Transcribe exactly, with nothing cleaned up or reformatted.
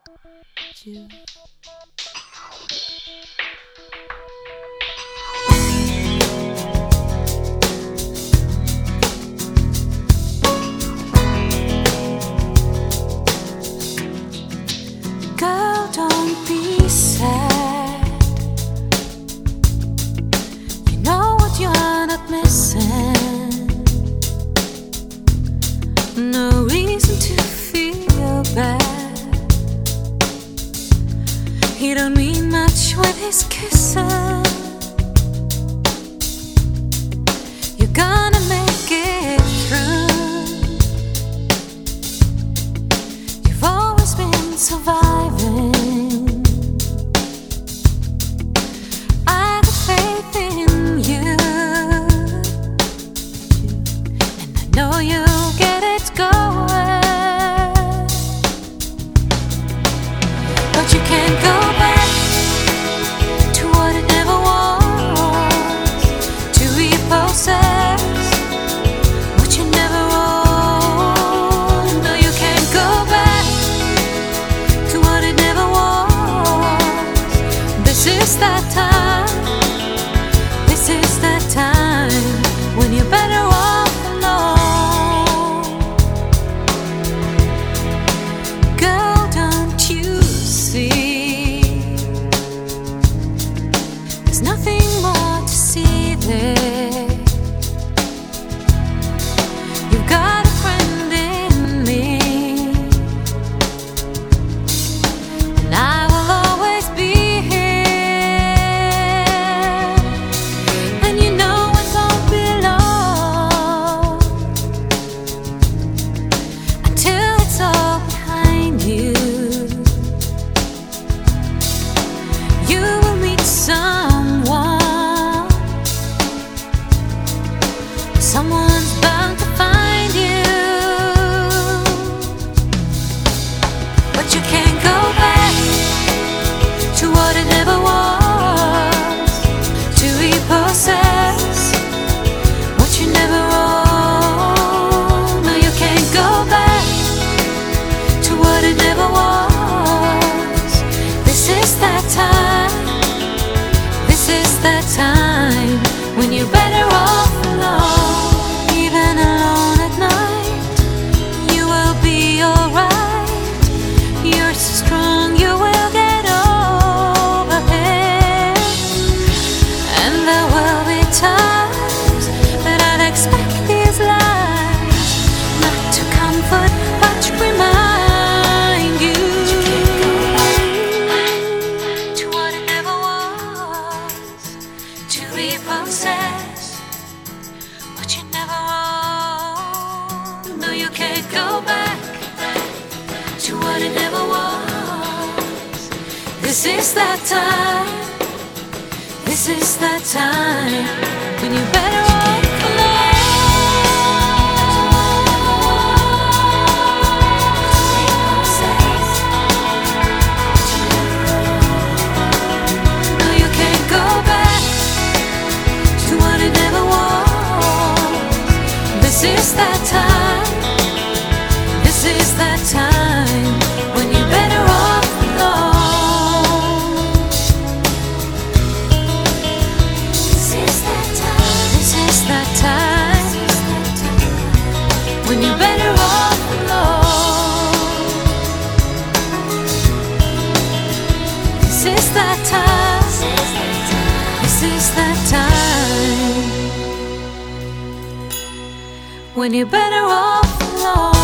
you. Girl, don't be sad. You know what you're not missing. No reason to feel bad. He don't mean much with his kissing. You're gonna make it through. You've always been surviving. I got faith in you, and I know you'll get it going. But you can't go back to what it never was, to repossess what you never owned. No, you can't go back to what it never was. This is that time, this is that time when you're better off alone. Girl, don't you see? There's nothing more to see there. You've got a friend in me, and I will always be here. And you know it won't be long until it's all behind you. You will meet someone, someone's bound to find you. But you can't go back to what it never was, to repossess what you never owned. No, you can't go back to what it never was. This is that time, this is that time when you're better off alone. Even alone at night, you will be alright. You're so strong, you will get over it. And there will be times that I'll expect these lies not to comfort but to remind you. To what it never was, to repossess what you never owned. No, you can't go back to what it never was. This is that time, this is that time when you're better off alone. No, you can't go back to what it never was. This is that time, this is that time when you're better off alone. This is that time, this is that time when you're better off alone. This is that time, this is that time when you're better off alone.